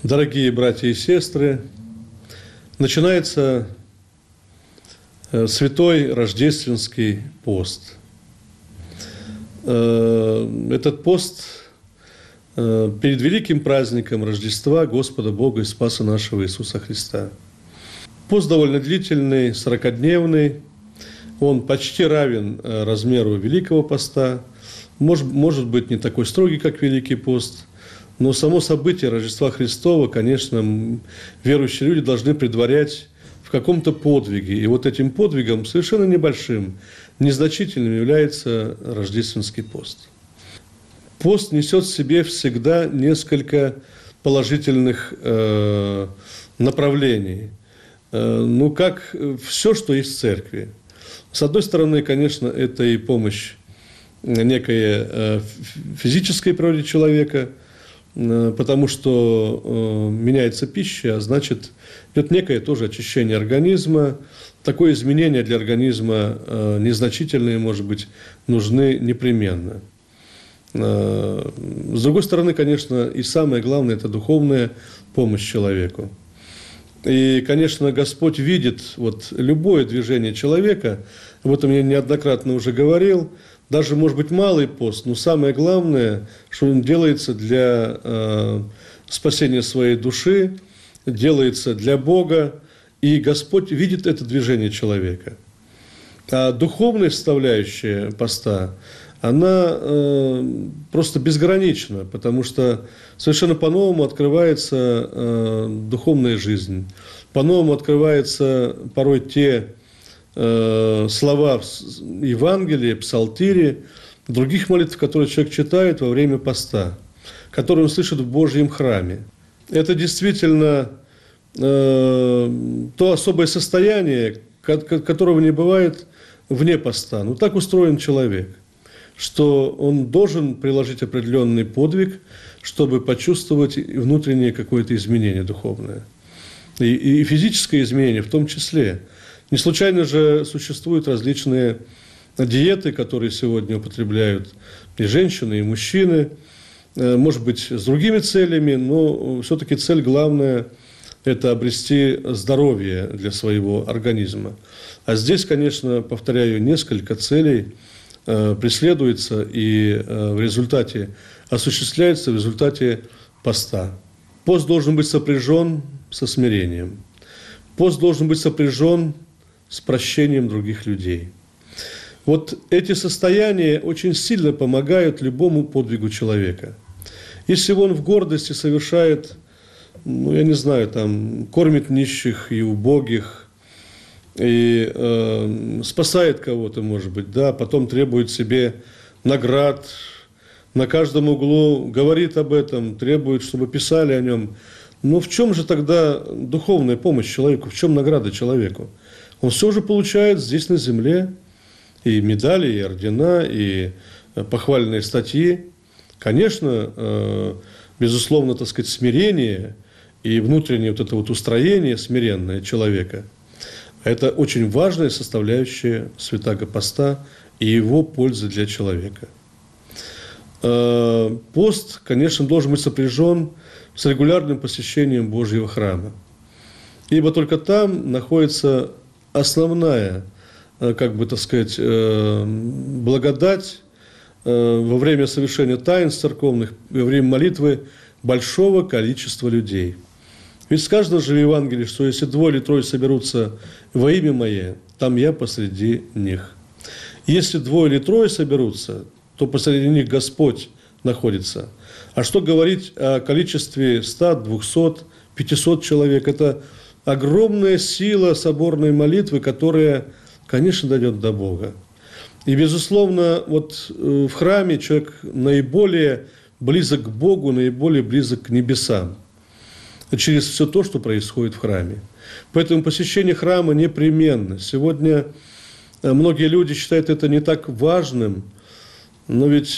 Дорогие братья и сестры, начинается святой рождественский пост. Этот пост перед великим праздником Рождества Господа Бога и Спаса нашего Иисуса Христа. Пост довольно длительный, 40-дневный, он почти равен размеру Великого Поста, может быть, не такой строгий, как Великий пост, но само событие Рождества Христова, конечно, верующие люди должны предварять в каком-то подвиге. И вот этим подвигом, совершенно небольшим, незначительным, является рождественский пост. Пост несет в себе всегда несколько положительных направлений. Как все, что есть в церкви. С одной стороны, конечно, это и помощь некой физической природе человека, потому что меняется пища, а значит, идет некое тоже очищение организма. Такое изменение для организма незначительные, может быть, нужны непременно. С другой стороны, конечно, и самое главное – это духовная помощь человеку. И, конечно, Господь видит любое движение человека, об этом я неоднократно уже говорил, даже, может быть, малый пост, но самое главное, что он делается для спасения своей души, делается для Бога, и Господь видит это движение человека. А духовная составляющая поста, она просто безгранична, потому что совершенно по-новому открывается духовная жизнь, по-новому открываются порой те слова в Евангелии, Псалтире, других молитв, которые человек читает во время поста, которые он слышит в Божьем храме. Это действительно то особое состояние, которого не бывает вне поста. Так устроен человек, что он должен приложить определенный подвиг, чтобы почувствовать внутреннее какое-то изменение духовное. И физическое изменение в том числе. Не случайно же существуют различные диеты, которые сегодня употребляют и женщины, и мужчины, может быть, с другими целями, но все-таки цель главная – это обрести здоровье для своего организма. А здесь, конечно, повторяю, несколько целей преследуется и в результате осуществляется в результате поста. Пост должен быть сопряжен со смирением. Пост должен быть сопряжен с прощением других людей. Эти состояния очень сильно помогают любому подвигу человека. Если он в гордости совершает, кормит нищих и убогих, и спасает кого-то, может быть, потом требует себе наград, на каждом углу говорит об этом, требует, чтобы писали о нем. Но в чем же тогда духовная помощь человеку, в чем награда человеку? Он все же получает здесь на земле и медали, и ордена, и похвальные статьи. Конечно, безусловно, смирение и внутреннее это устроение смиренное человека – это очень важная составляющая святаго поста и его пользы для человека. Пост, конечно, должен быть сопряжен с регулярным посещением Божьего храма, ибо только там находится основная, благодать во время совершения таинств церковных, во время молитвы большого количества людей. Ведь сказано же в Евангелии, что если 2 или 3 соберутся во имя Мое, там Я посреди них. Если 2 или 3 соберутся, то посреди них Господь находится. А что говорить о количестве 100, 200, 500 человек? Это огромная сила соборной молитвы, которая, конечно, дойдет до Бога. И, безусловно, в храме человек наиболее близок к Богу, наиболее близок к небесам через все то, что происходит в храме. Поэтому посещение храма непременно. Сегодня многие люди считают это не так важным, но ведь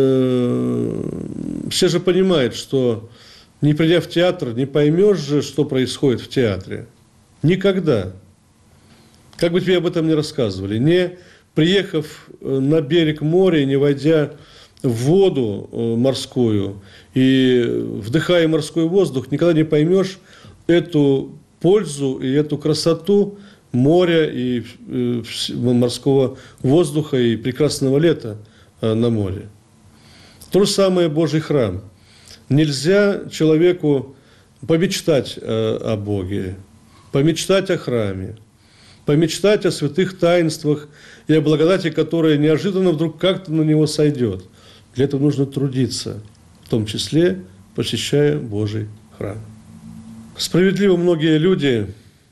все же понимают, что не придя в театр, не поймешь же, что происходит в театре. Никогда. Как бы тебе об этом не рассказывали. Не приехав на берег моря, не войдя в воду морскую и вдыхая морской воздух, никогда не поймешь эту пользу и эту красоту моря и морского воздуха и прекрасного лета на море. То же самое Божий храм. Нельзя человеку помечтать о Боге, помечтать о храме, помечтать о святых таинствах и о благодати, которая неожиданно вдруг как-то на него сойдет. Для этого нужно трудиться, в том числе посещая Божий храм. Справедливо многие люди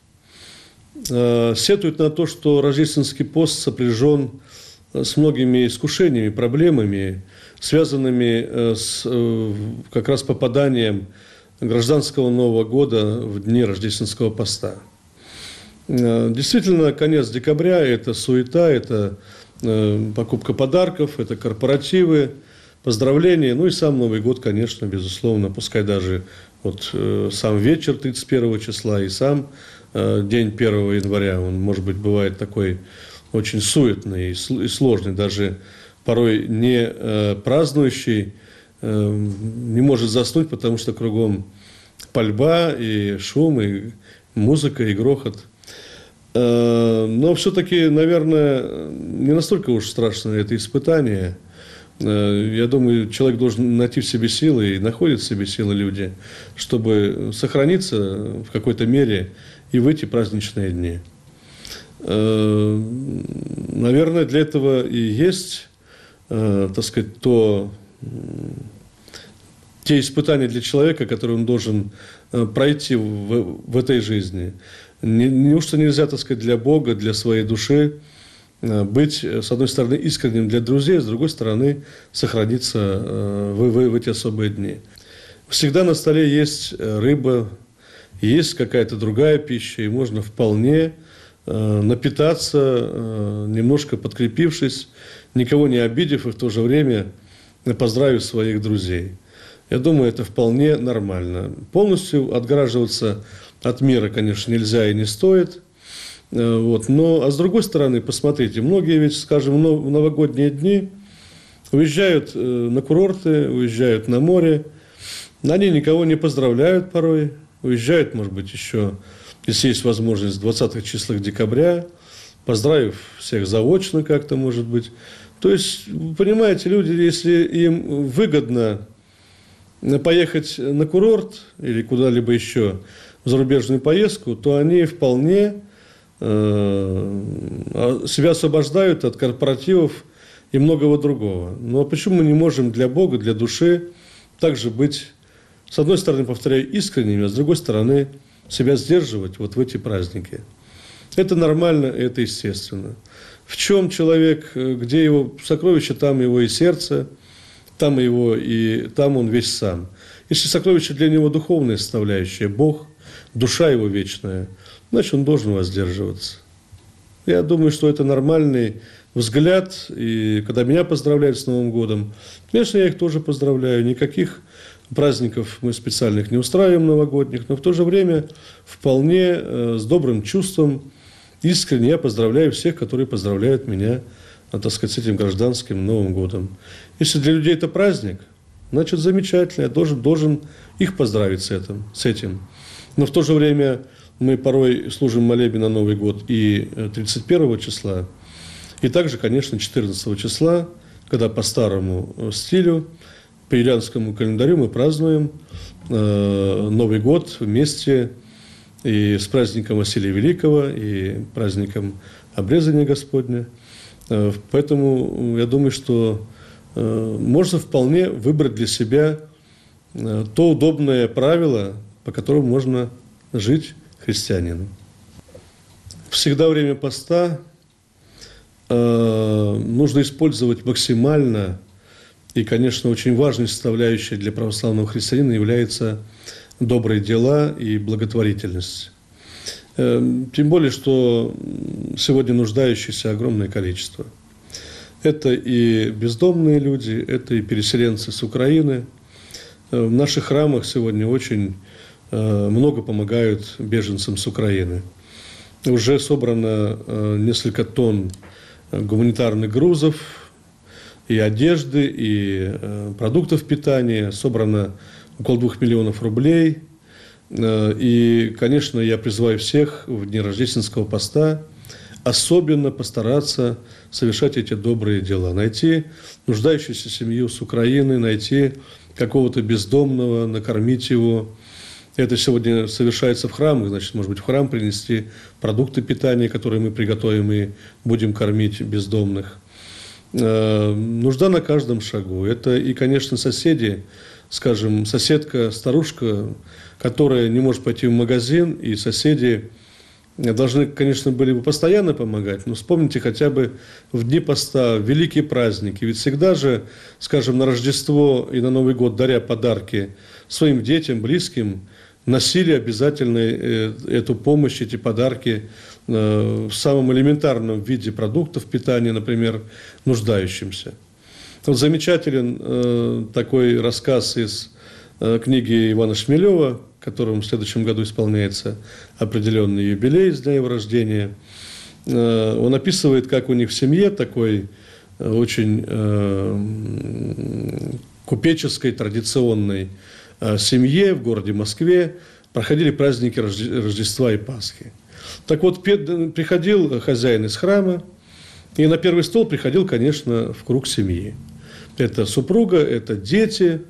сетуют на то, что рождественский пост сопряжен с многими искушениями, проблемами, связанными с как раз попаданием гражданского Нового года в дни рождественского поста. Действительно, конец декабря – это суета, это покупка подарков, это корпоративы, поздравления, ну и сам Новый год, конечно, безусловно, пускай даже вот сам вечер 31 числа и сам день 1 января, он, может быть, бывает такой очень суетный и сложный, даже порой не празднующий не может заснуть, потому что кругом пальба и шум, и музыка, и грохот. Но все-таки, наверное, не настолько уж страшно это испытание. Я думаю, человек должен найти в себе силы, и находят в себе силы люди, чтобы сохраниться в какой-то мере и в эти праздничные дни. Наверное, для этого и есть, так сказать, те испытания для человека, которые он должен пройти в этой жизни. Неужто нельзя, так сказать, для Бога, для своей души быть, с одной стороны, искренним для друзей, с другой стороны, сохраниться в эти особые дни. Всегда на столе есть рыба, есть какая-то другая пища, и можно вполне напитаться, немножко подкрепившись, никого не обидев и в то же время поздравив своих друзей. Я думаю, это вполне нормально. Полностью отгораживаться от мира, конечно, нельзя и не стоит. Вот. Но, а с другой стороны, посмотрите, многие ведь, скажем, в новогодние дни уезжают на курорты, уезжают на море, они никого не поздравляют порой, уезжают, может быть, еще, если есть возможность, в 20-х числах декабря, поздравив всех заочно как-то, может быть. То есть, понимаете, люди, если им выгодно поехать на курорт или куда-либо еще в зарубежную поездку, то они вполне себя освобождают от корпоративов и многого другого. Но почему мы не можем для Бога, для души также быть, с одной стороны, повторяю, искренними, а с другой стороны, себя сдерживать вот в эти праздники? Это нормально, это естественно. В чем человек, где его сокровище, там его и сердце, там его и там он весь сам. Если сокровище для него духовная составляющая, Бог, душа его вечная, значит, он должен воздерживаться. Я думаю, что это нормальный взгляд, и когда меня поздравляют с Новым годом, конечно, я их тоже поздравляю. Никаких праздников мы специальных не устраиваем новогодних, но в то же время вполне с добрым чувством, искренне я поздравляю всех, которые поздравляют меня, так сказать, с этим гражданским Новым годом. Если для людей это праздник, значит, замечательно, я должен их поздравить с этим. Но в то же время мы порой служим молебен на Новый год и 31 числа, и также, конечно, 14 числа, когда по старому стилю, по юлианскому календарю мы празднуем Новый год вместе и с праздником Василия Великого, и праздником Обрезания Господня. Поэтому я думаю, что можно вполне выбрать для себя то удобное правило, по которому можно жить христианину. Всегда во время поста нужно использовать максимально, и, конечно, очень важной составляющей для православного христианина является добрые дела и благотворительность. Тем более, что сегодня нуждающихся огромное количество. Это и бездомные люди, это и переселенцы с Украины. В наших храмах сегодня очень много помогают беженцам с Украины. Уже собрано несколько тонн гуманитарных грузов, и одежды, и продуктов питания. Собрано около 2 миллионов рублей. И, конечно, я призываю всех в дни рождественского поста особенно постараться совершать эти добрые дела. Найти нуждающуюся семью с Украины, найти какого-то бездомного, накормить его. Это сегодня совершается в храмах, значит, может быть, в храм принести продукты питания, которые мы приготовим и будем кормить бездомных. Нужда на каждом шагу. Это и, конечно, соседи, скажем, соседка, старушка, которая не может пойти в магазин, и соседи должны, конечно, были бы постоянно помогать, но вспомните хотя бы в дни поста, в великие праздники. Ведь всегда же, скажем, на Рождество и на Новый год, даря подарки своим детям, близким, носили обязательно эту помощь, эти подарки в самом элементарном виде продуктов питания, например, нуждающимся. Вот замечателен такой рассказ из книги Ивана Шмелева, которому в следующем году исполняется определенный юбилей с дня его рождения. Он описывает, как у них в семье, такой очень купеческой, традиционной семье в городе Москве, проходили праздники Рождества и Пасхи. Так вот, приходил хозяин из храма, и на первый стол приходил, конечно, в круг семьи. Это супруга, это дети,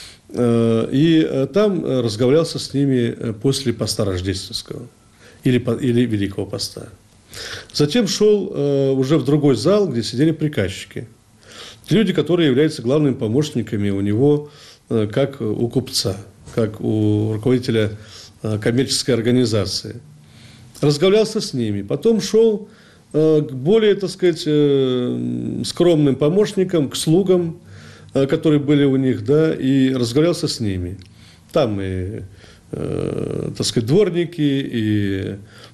и там разговаривался с ними после поста рождественского или Великого поста. Затем шел уже в другой зал, где сидели приказчики. Люди, которые являются главными помощниками у него, как у купца, как у руководителя коммерческой организации. Разговаривался с ними. Потом шел к более, так сказать, скромным помощникам, к слугам, которые были у них, да, и разговаривался с ними. Там и, так сказать, дворники, и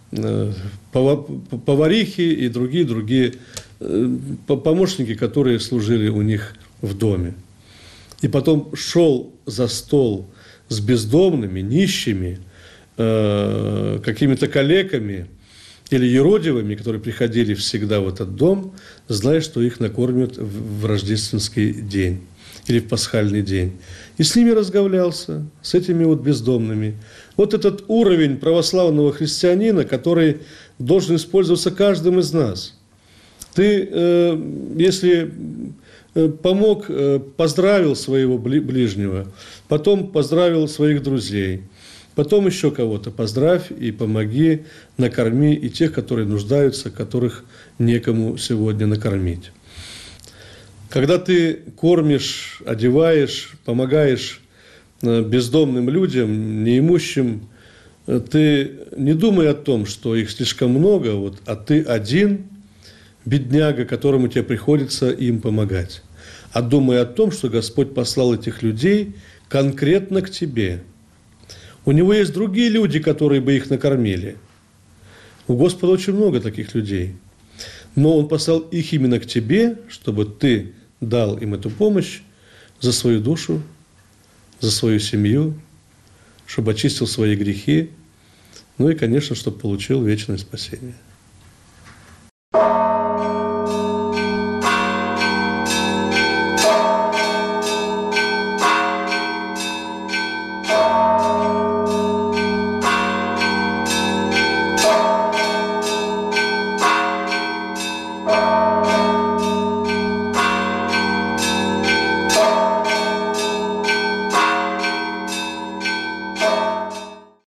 поварихи, и другие помощники, которые служили у них в доме. И потом шел за стол с бездомными, нищими, какими-то калеками или юродивыми, которые приходили всегда в этот дом, зная, что их накормят в рождественский день или в пасхальный день. И с ними разговлялся, с этими вот бездомными. Вот этот уровень православного христианина, который должен использоваться каждым из нас. Ты, если помог, поздравил своего ближнего, потом поздравил своих друзей, потом еще кого-то поздравь и помоги, накорми и тех, которые нуждаются, которых некому сегодня накормить. Когда ты кормишь, одеваешь, помогаешь бездомным людям, неимущим, ты не думай о том, что их слишком много, вот, а ты один бедняга, которому тебе приходится им помогать. А думай о том, что Господь послал этих людей конкретно к тебе. У Него есть другие люди, которые бы их накормили. У Господа очень много таких людей. Но Он послал их именно к тебе, чтобы ты дал им эту помощь за свою душу, за свою семью, чтобы очистил свои грехи, ну и, конечно, чтобы получил вечное спасение.